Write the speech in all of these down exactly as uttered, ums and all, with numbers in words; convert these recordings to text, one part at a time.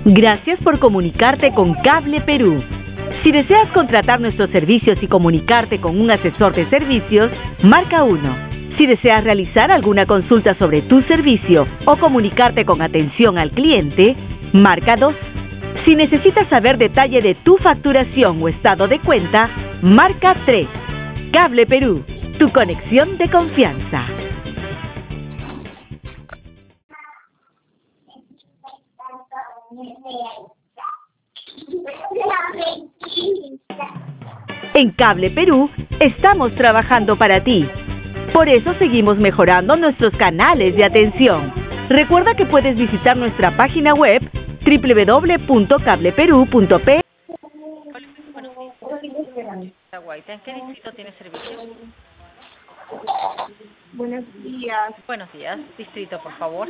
Gracias por comunicarte con Cable Perú. Si deseas contratar nuestros servicios y comunicarte con un asesor de servicios, marca uno. Si deseas realizar alguna consulta sobre tu servicio o comunicarte con atención al cliente, marca dos. Si necesitas saber detalle de tu facturación o estado de cuenta, marca tres. Cable Perú, tu conexión de confianza. En Cable Perú estamos trabajando para ti. Por eso seguimos mejorando nuestros canales de atención. Recuerda que puedes visitar nuestra página web doble u doble u doble u punto cable perú punto pe. ¿En qué distrito tiene servicio? Buenos días. Buenos días. Distrito, por favor.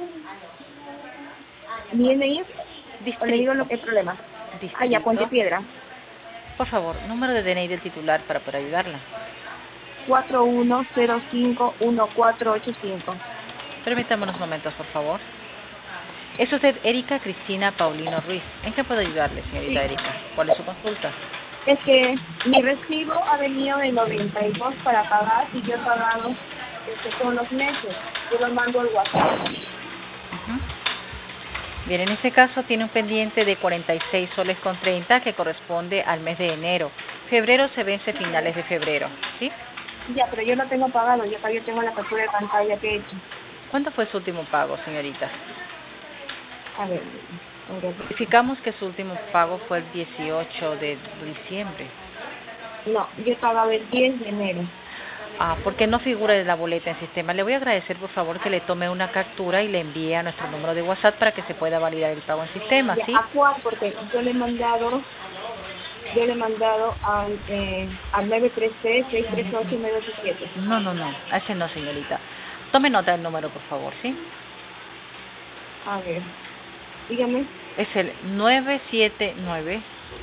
¿Mi N I? Distrito. ¿O le digo lo que es problema? Distrito. Ah, ya, Puente Piedra. Por favor, número de D N I del titular para poder ayudarla. cuatro uno cero cinco uno cuatro ocho cinco. Permítame unos momentos, por favor. Es usted Erika Cristina Paulino Ruiz. ¿En qué puedo ayudarle, señorita Sí. Erika? ¿Cuál es su consulta? Es que mi recibo ha venido de noventa y dos para pagar y yo he pagado este, todos los meses. Yo lo mando al WhatsApp. Uh-huh. Bien, en este caso tiene un pendiente de cuarenta y seis soles con treinta que corresponde al mes de enero. Febrero se vence a finales de febrero, ¿sí? Ya, pero yo lo tengo pagado. Yo todavía tengo la captura de pantalla que he hecho. ¿Cuánto fue su último pago, señorita? A ver, a ver. Verificamos que su último pago fue el dieciocho de diciembre. No, yo he pagado el diez de enero. Ah, porque no figura en la boleta en sistema. Le voy a agradecer, por favor, que le tome una captura y le envíe a nuestro número de WhatsApp para que se pueda validar el pago en sistema, Ya, ¿sí? ¿a cuál? Porque yo le he mandado, yo le he mandado al, eh, al nueve tres tres seis tres ocho nueve ocho siete. No, no, no. A ese no, señorita. Tome nota del número, por favor, ¿sí? A ver, dígame. Es el nueve siete nueve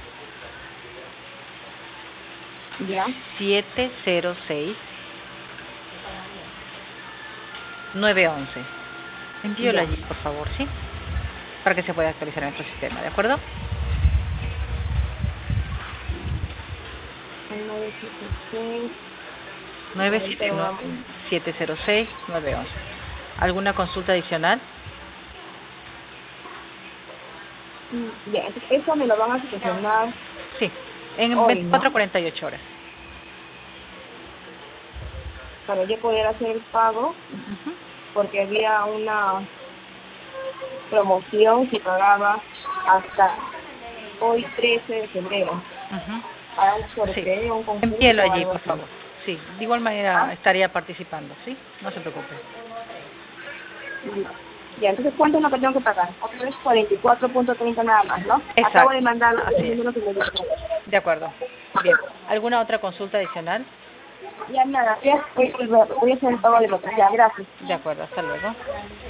Ya. siete cero seis nueve once. Envíola allí, por favor, ¿sí? Para que se pueda actualizar en nuestro sistema, ¿de acuerdo? nueve siete seis nueve siete nueve siete cero seis nueve once. ¿Alguna consulta adicional? Ya, entonces eso me lo van a solucionar Sí, en hoy, veinticuatro a ¿no? cuarenta y ocho horas. Para yo poder hacer el pago, Uh-huh. porque había una promoción que pagaba hasta hoy trece de febrero. Uh-huh. Para un sorteo, Sí. un concurso. Envíelo o allí, algo por así. favor. Sí, de igual manera ¿Ah? estaría participando, ¿sí? No se preocupe. Ya, entonces, ¿cuánto es lo que tengo que pagar? Otra vez cuarenta y cuatro punto treinta nada más, ¿no? Exacto. Acabo de mandar Así el es. número que me dio. De acuerdo. Bien. ¿Alguna otra consulta adicional? Ya nada, ya voy, voy a hacer el pago de lo que ya, gracias. De acuerdo, hasta luego.